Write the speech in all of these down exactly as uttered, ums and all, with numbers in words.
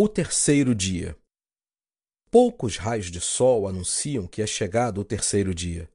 O terceiro dia. Poucos raios de sol anunciam que é chegado o terceiro dia.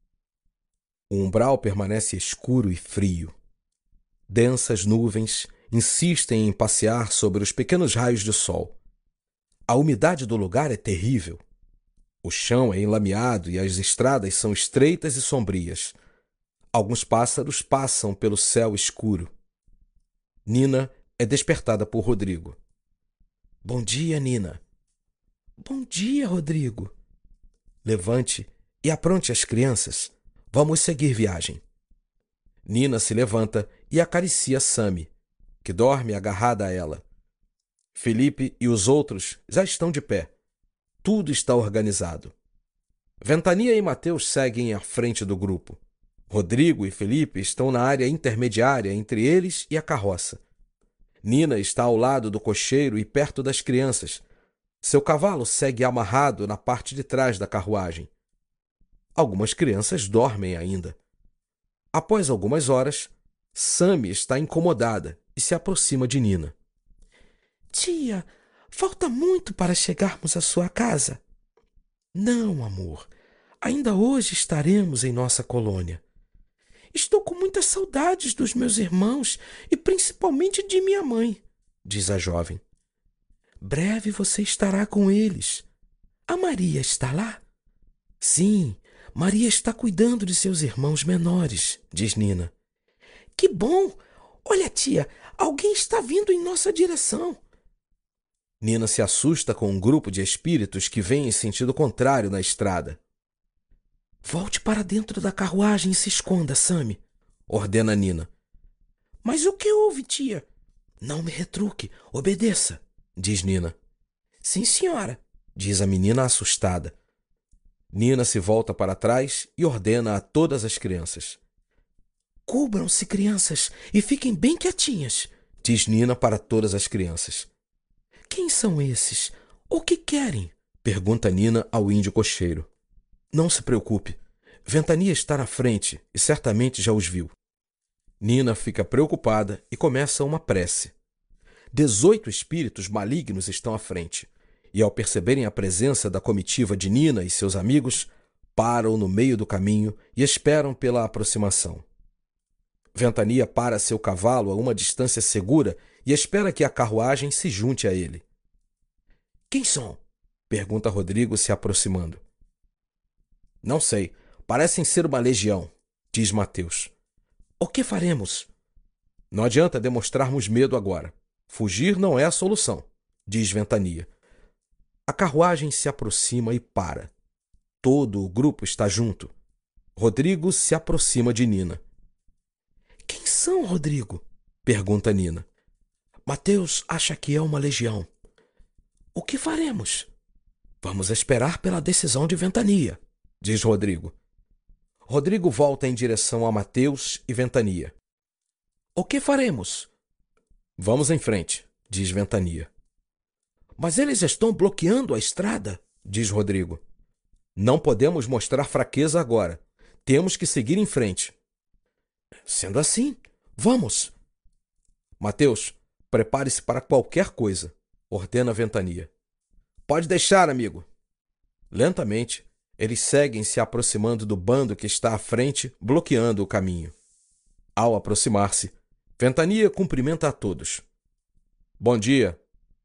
O umbral permanece escuro e frio. Densas nuvens insistem em passear sobre os pequenos raios de sol. A umidade do lugar é terrível. O chão é enlameado e as estradas são estreitas e sombrias. Alguns pássaros passam pelo céu escuro. Nina é despertada por Rodrigo. Bom dia, Nina. Bom dia, Rodrigo. Levante e apronte as crianças. Vamos seguir viagem. Nina se levanta e acaricia Sami, que dorme agarrada a ela. Felipe e os outros já estão de pé. Tudo está organizado. Ventania e Mateus seguem à frente do grupo. Rodrigo e Felipe estão na área intermediária entre eles e a carroça. Nina está ao lado do cocheiro e perto das crianças. Seu cavalo segue amarrado na parte de trás da carruagem. Algumas crianças dormem ainda. Após algumas horas, Sami está incomodada e se aproxima de Nina. Tia, falta muito para chegarmos à sua casa. Não, amor. Ainda hoje estaremos em nossa colônia. Estou com muitas saudades dos meus irmãos e principalmente de minha mãe, diz a jovem. Breve você estará com eles. A Maria está lá? Sim, Maria está cuidando de seus irmãos menores, diz Nina. Que bom! Olha, tia, alguém está vindo em nossa direção. Nina se assusta com um grupo de espíritos que vem em sentido contrário na estrada. Volte para dentro da carruagem e se esconda, Sami, ordena Nina. Mas o que houve, tia? Não me retruque, obedeça, diz Nina. Sim, senhora, diz a menina assustada. Nina se volta para trás e ordena a todas as crianças. Cubram-se, crianças, e fiquem bem quietinhas, diz Nina para todas as crianças. Quem são esses? O que querem? Pergunta Nina ao índio cocheiro. Não se preocupe. Ventania está na frente e certamente já os viu. Nina fica preocupada e começa uma prece. Dezoito espíritos malignos estão à frente, e ao perceberem a presença da comitiva de Nina e seus amigos, param no meio do caminho e esperam pela aproximação. Ventania para seu cavalo a uma distância segura e espera que a carruagem se junte a ele. Quem são? Pergunta Rodrigo se aproximando. Não sei, parecem ser uma legião, diz Mateus. O que faremos? Não adianta demonstrarmos medo agora. Fugir não é a solução, diz Ventania. A carruagem se aproxima e para. Todo o grupo está junto. Rodrigo se aproxima de Nina. Quem são, Rodrigo? Pergunta Nina. Mateus acha que é uma legião. O que faremos? Vamos esperar pela decisão de Ventania, diz Rodrigo. Rodrigo volta em direção a Mateus e Ventania. O que faremos? Vamos em frente, diz Ventania. Mas eles estão bloqueando a estrada, diz Rodrigo. Não podemos mostrar fraqueza agora. Temos que seguir em frente. Sendo assim, vamos. Mateus, prepare-se para qualquer coisa, ordena Ventania. Pode deixar, amigo. Lentamente, eles seguem se aproximando do bando que está à frente, bloqueando o caminho. Ao aproximar-se, Ventania cumprimenta a todos. Bom dia.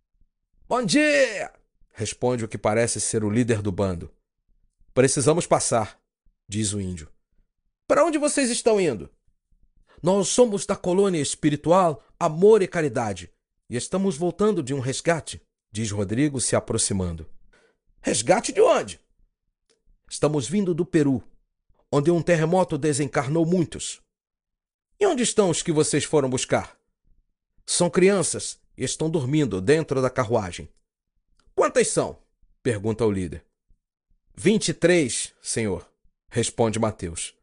Bom dia! Responde o que parece ser o líder do bando. Precisamos passar, diz o índio. Para onde vocês estão indo? Nós somos da colônia espiritual Amor e Caridade e estamos voltando de um resgate, diz Rodrigo se aproximando. Resgate de onde? Estamos vindo do Peru, onde um terremoto desencarnou muitos. E onde estão os que vocês foram buscar? São crianças e estão dormindo dentro da carruagem. Quantas são? Pergunta o líder. Vinte e três, senhor, responde Mateus.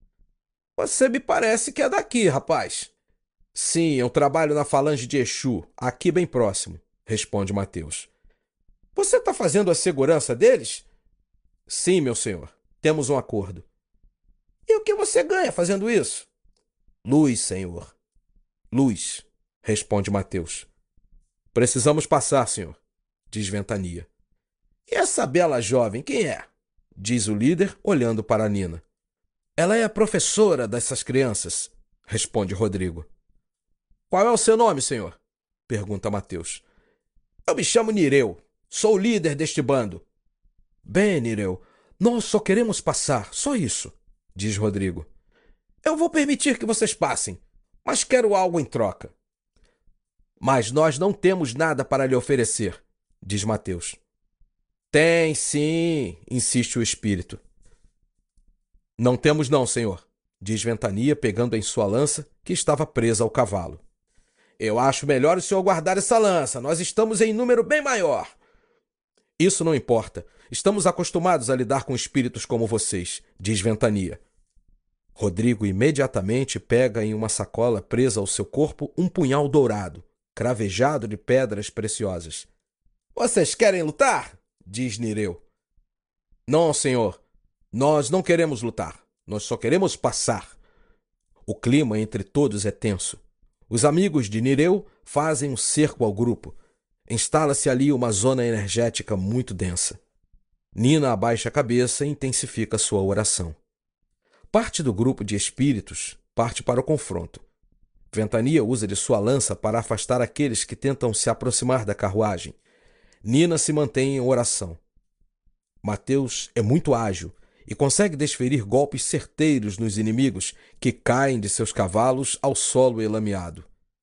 Você me parece que é daqui, rapaz. Sim, eu trabalho na falange de Exu, aqui bem próximo, responde Mateus. Você está fazendo a segurança deles? Sim, meu senhor. Temos um acordo. E o que você ganha fazendo isso? Luz, senhor. Luz, responde Mateus. Precisamos passar, senhor, diz Ventania. E essa bela jovem, quem é? Diz o líder, olhando para Nina. Ela é a professora dessas crianças, responde Rodrigo. Qual é o seu nome, senhor? Pergunta Mateus. Eu me chamo Nireu. Sou o líder deste bando. Bem, Nireu, nós só queremos passar, só isso, diz Rodrigo. Eu vou permitir que vocês passem, mas quero algo em troca. Mas nós não temos nada para lhe oferecer, diz Mateus. Tem sim, insiste o espírito. Não temos não, senhor, diz Ventania, pegando em sua lança, que estava presa ao cavalo. Eu acho melhor o senhor guardar essa lança, nós estamos em número bem maior. Isso não importa, estamos acostumados a lidar com espíritos como vocês, diz Ventania. Rodrigo imediatamente pega em uma sacola presa ao seu corpo um punhal dourado, cravejado de pedras preciosas. Vocês querem lutar? Diz Nireu. Não, senhor. Nós não queremos lutar. Nós só queremos passar. O clima entre todos é tenso. Os amigos de Nireu fazem um cerco ao grupo. Instala-se ali uma zona energética muito densa. Nina abaixa a cabeça e intensifica sua oração. Parte do grupo de espíritos parte para o confronto. Ventania usa de sua lança para afastar aqueles que tentam se aproximar da carruagem. Nina se mantém em oração. Mateus é muito ágil e consegue desferir golpes certeiros nos inimigos que caem de seus cavalos ao solo elameado.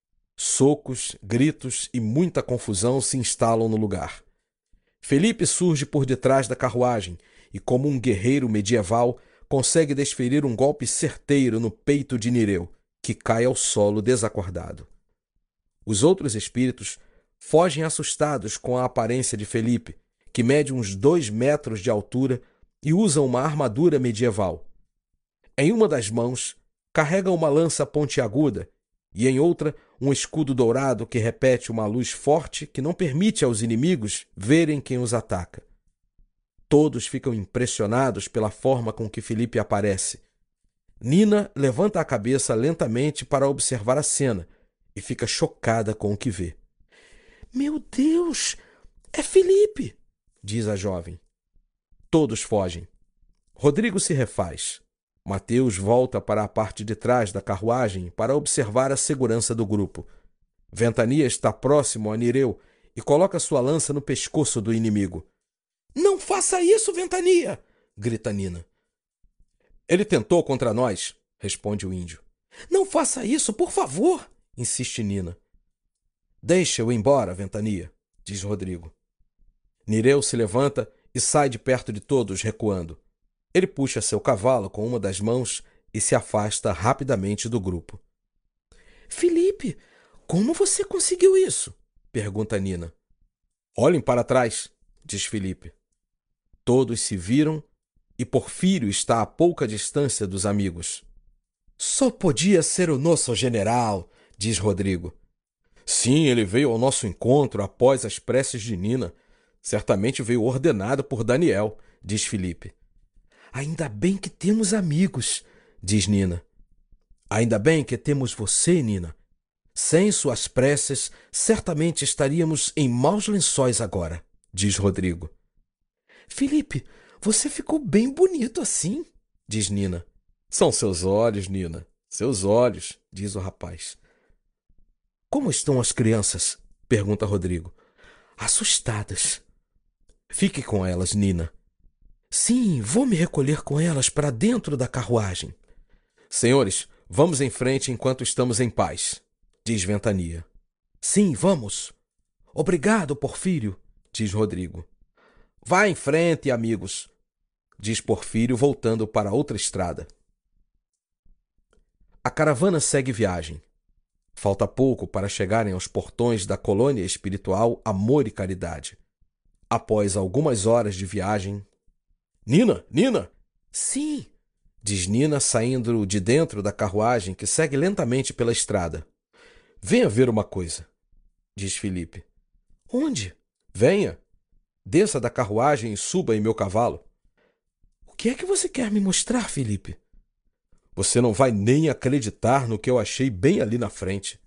Socos, gritos e muita confusão se instalam no lugar. Felipe surge por detrás da carruagem e, como um guerreiro medieval, consegue desferir um golpe certeiro no peito de Nireu, que cai ao solo desacordado. Os outros espíritos fogem assustados com a aparência de Felipe, que mede uns dois metros de altura e usa uma armadura medieval. Em uma das mãos, carrega uma lança pontiaguda e em outra um escudo dourado que repete uma luz forte que não permite aos inimigos verem quem os ataca. Todos ficam impressionados pela forma com que Felipe aparece. Nina levanta a cabeça lentamente para observar a cena e fica chocada com o que vê. Meu Deus! É Felipe! Diz a jovem. Todos fogem. Rodrigo se refaz. Mateus volta para a parte de trás da carruagem para observar a segurança do grupo. Ventania está próximo a Nireu e coloca sua lança no pescoço do inimigo. Não faça isso, Ventania! Grita Nina. Ele tentou contra nós, responde o índio. Não faça isso, por favor, insiste Nina. Deixa-o embora, Ventania, diz Rodrigo. Nireu se levanta e sai de perto de todos, recuando. Ele puxa seu cavalo com uma das mãos e se afasta rapidamente do grupo. Felipe, como você conseguiu isso? Pergunta Nina. Olhem para trás, diz Felipe. Todos se viram e Porfírio está a pouca distância dos amigos. Só podia ser o nosso general, diz Rodrigo. Sim, ele veio ao nosso encontro após as preces de Nina. Certamente veio ordenado por Daniel, diz Felipe. Ainda bem que temos amigos, diz Nina. Ainda bem que temos você, Nina. Sem suas preces, certamente estaríamos em maus lençóis agora, diz Rodrigo. Felipe, você ficou bem bonito assim, diz Nina. São seus olhos, Nina. Seus olhos, diz o rapaz. Como estão as crianças? Pergunta Rodrigo. Assustadas. Fique com elas, Nina. Sim, vou me recolher com elas para dentro da carruagem. Senhores, vamos em frente enquanto estamos em paz, diz Ventania. Sim, vamos. Obrigado, Porfírio, diz Rodrigo. Vá em frente, amigos, diz Porfírio, voltando para outra estrada. A caravana segue viagem. Falta pouco para chegarem aos portões da colônia espiritual Amor e Caridade. Após algumas horas de viagem... Nina, Nina! Sim, diz Nina, saindo de dentro da carruagem que segue lentamente pela estrada. Venha ver uma coisa, diz Felipe. Onde? Venha. Desça da carruagem e suba em meu cavalo. O que é que você quer me mostrar, Felipe? Você não vai nem acreditar no que eu achei bem ali na frente.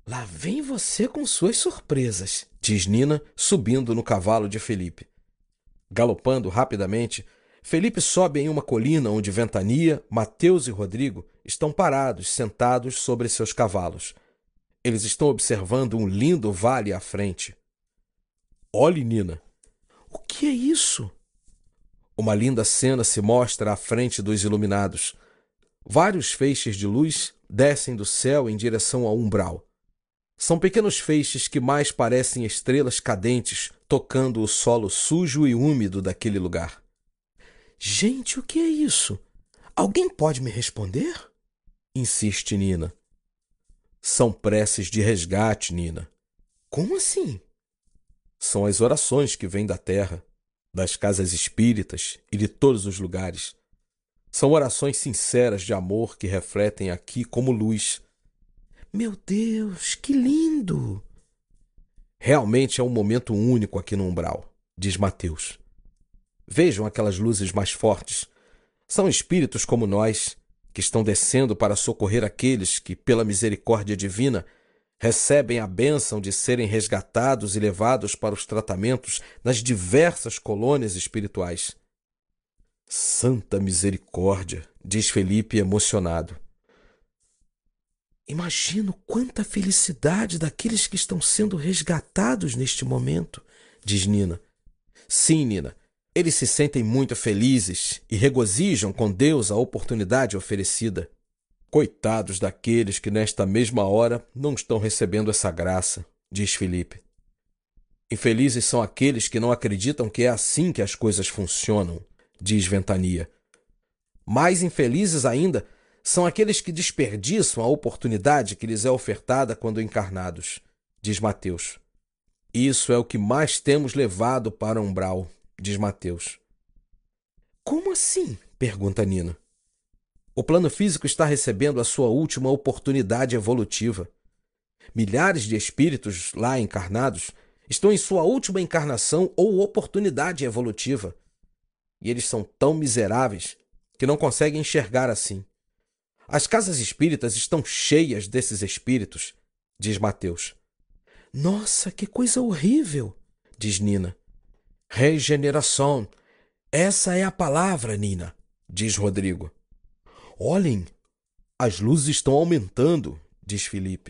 Lá vem você com suas surpresas, diz Nina, subindo no cavalo de Felipe. Galopando rapidamente, Felipe sobe em uma colina onde Ventania, Mateus e Rodrigo estão parados, sentados sobre seus cavalos. Eles estão observando um lindo vale à frente. Olhe, Nina. O que é isso? Uma linda cena se mostra à frente dos iluminados. Vários feixes de luz descem do céu em direção ao umbral. São pequenos feixes que mais parecem estrelas cadentes tocando o solo sujo e úmido daquele lugar. Gente, o que é isso? Alguém pode me responder? Insiste Nina. São preces de resgate, Nina. Como assim? São as orações que vêm da terra, das casas espíritas e de todos os lugares. São orações sinceras de amor que refletem aqui como luz. Meu Deus, que lindo! Realmente é um momento único aqui no umbral, diz Mateus. Vejam aquelas luzes mais fortes. São espíritos como nós, que estão descendo para socorrer aqueles que, pela misericórdia divina, recebem a bênção de serem resgatados e levados para os tratamentos nas diversas colônias espirituais. Santa misericórdia, diz Felipe emocionado. Imagino quanta felicidade daqueles que estão sendo resgatados neste momento, diz Nina. Sim, Nina, eles se sentem muito felizes e regozijam com Deus a oportunidade oferecida. Coitados daqueles que nesta mesma hora não estão recebendo essa graça, diz Felipe. Infelizes são aqueles que não acreditam que é assim que as coisas funcionam, diz Ventania. Mais infelizes ainda são aqueles que desperdiçam a oportunidade que lhes é ofertada quando encarnados, diz Mateus. Isso é o que mais temos levado para o umbral, diz Mateus. Como assim? Pergunta Nina. O plano físico está recebendo a sua última oportunidade evolutiva. Milhares de espíritos lá encarnados estão em sua última encarnação ou oportunidade evolutiva. E eles são tão miseráveis que não conseguem enxergar assim. As casas espíritas estão cheias desses espíritos, diz Mateus. Nossa, que coisa horrível, diz Nina. Regeneração. Essa é a palavra, Nina, diz Rodrigo. Olhem, as luzes estão aumentando, diz Felipe.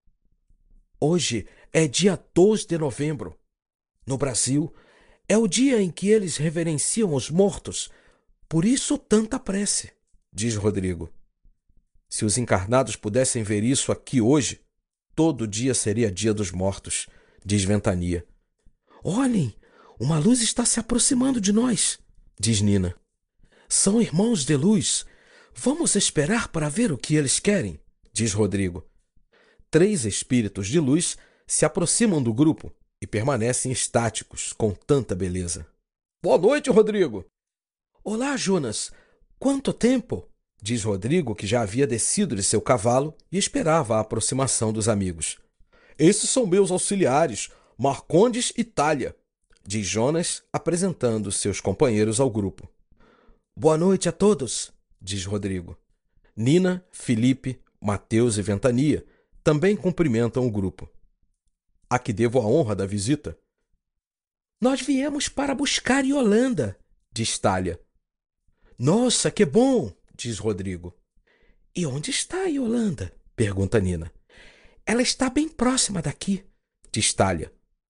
Hoje é dia dois de novembro. No Brasil, é o dia em que eles reverenciam os mortos. Por isso tanta prece, diz Rodrigo. Se os encarnados pudessem ver isso aqui hoje, todo dia seria dia dos mortos, diz Ventania. Olhem, uma luz está se aproximando de nós, diz Nina. São irmãos de luz. Vamos esperar para ver o que eles querem, diz Rodrigo. Três espíritos de luz se aproximam do grupo e permanecem estáticos com tanta beleza. Boa noite, Rodrigo. Olá, Jonas. Quanto tempo? Diz Rodrigo, que já havia descido de seu cavalo e esperava a aproximação dos amigos. Esses são meus auxiliares, Marcondes e Talha, diz Jonas, apresentando seus companheiros ao grupo. Boa noite a todos, diz Rodrigo. Nina, Felipe, Mateus e Ventania também cumprimentam o grupo. A que devo a honra da visita? Nós viemos para buscar Yolanda, diz Talha. Nossa, que bom, diz Rodrigo. E onde está Yolanda? Pergunta Nina. Ela está bem próxima daqui, diz Talha.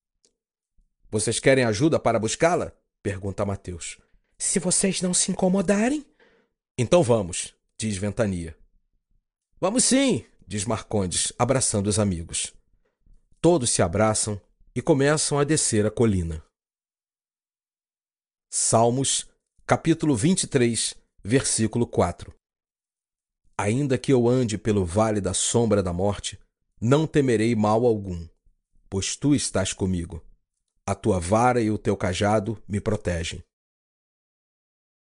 Vocês querem ajuda para buscá-la? Pergunta Mateus. Se vocês não se incomodarem. Então vamos, diz Ventania. Vamos sim, diz Marcondes, abraçando os amigos. Todos se abraçam e começam a descer a colina. Salmos, capítulo vinte e três, versículo quatro. Ainda que eu ande pelo vale da sombra da morte, não temerei mal algum, pois tu estás comigo. A tua vara e o teu cajado me protegem.